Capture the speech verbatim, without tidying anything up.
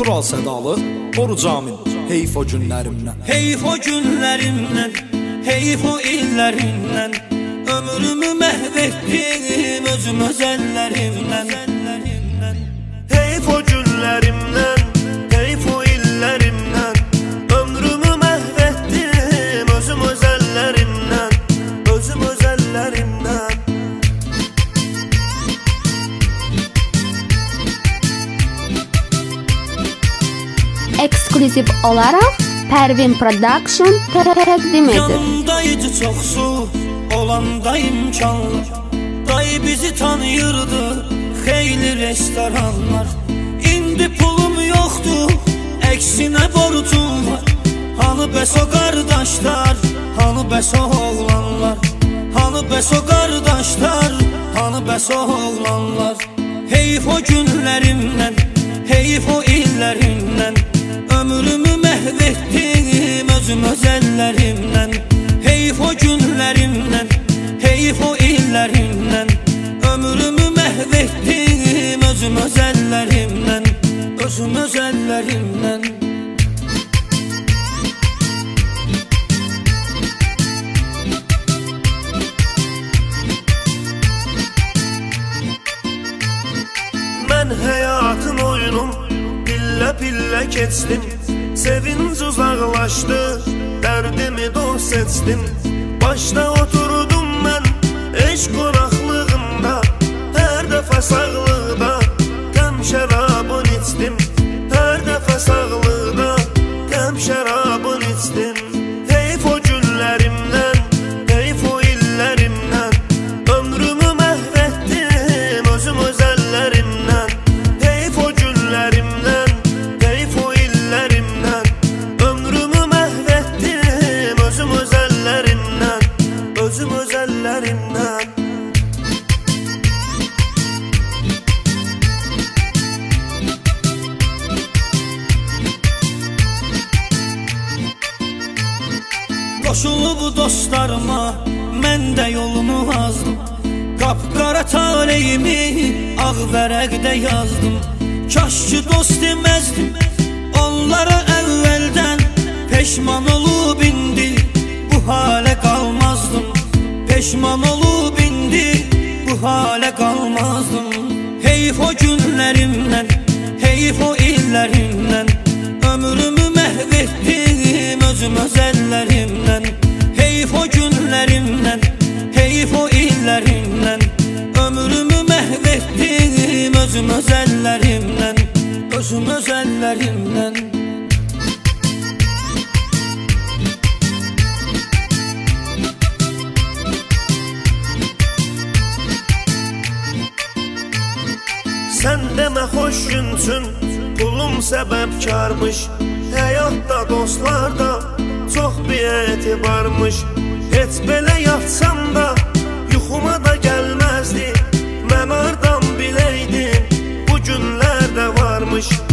Tural Sədalı, Oruc Amin. Heyf o günlərimdən, heyf o günlərimdən, heyf o illərimdən, ömrümü məhv etdim özüm öz əllərimdən. Heyf o günlərimdən, heyf o illərimdən, ömrümü məhv etdim özüm öz əllərimdən, özüm öz əllərimdən. Ekskluziv olaraq Pervin Production təqdim edir. Yanımdaydı çoxsu, olanda imkanlar, dayı bizi tanıyırdı xeyli restoranlar. İndi pulum yoxdur, əksinə borcum var. Hanı bəs o qardaşlar, hanı bəs o oğlanlar, hanı bəs o qardaşlar, hanı bəs o oğlanlar. Heyf o günlərimdən, heyf o illərimdən, ömrümü məhv etdim özüm öz əllərimdən. Heyf o günlərimdən, heyf o illərimdən, ömrümü məhv etdim özüm öz əllərimdən, özüm öz əllərimdən. Mən həyatın oyunum pillə-pillə keçdim, sevinc uzaqlaşdı, dərdimi dost seçdim. Başda oturdum mən eşq qonaqlığında, hər dəfə sağlıqda qəm şərabın içdim, hər dəfə sağlıqda qəm şərabın içdim. Heyf o günlərimdən, heyf o illərimdən, ömrümü məhv etdim özüm öz əllərimdən. Heyf o günlərimdən, heyf o illərimdən, ömrümü məhv etdim özüm öz əllərimdən, özüm öz əllərimdən. Qoşulub dostlarıma, mən də yolumu azdım, qapqara taleyimi ağ vərəqdə yazdım. Kaş ki dost deməzdim onlara əvvəldən, peşman olub indi bu halə qalmazdım, peşman olub indi bu halə qalmazdım. Heyf o günlərimdən, heyf o illərimdən, ömrümü məhv etdim özüm öz əllərimdən. Heyf o günlərimdən, heyf o illərimdən, ömrümü məhv etdim özüm öz əllərimdən, özüm öz əllərimdən. Sən demə xoş günsün, pulum səbəbkarmış, həyatda dostlarda çox bir etibarmış. Heç belə yatsam da yuxuma da gəlməzdi, mən hardan biləydim bu günlər də varmış.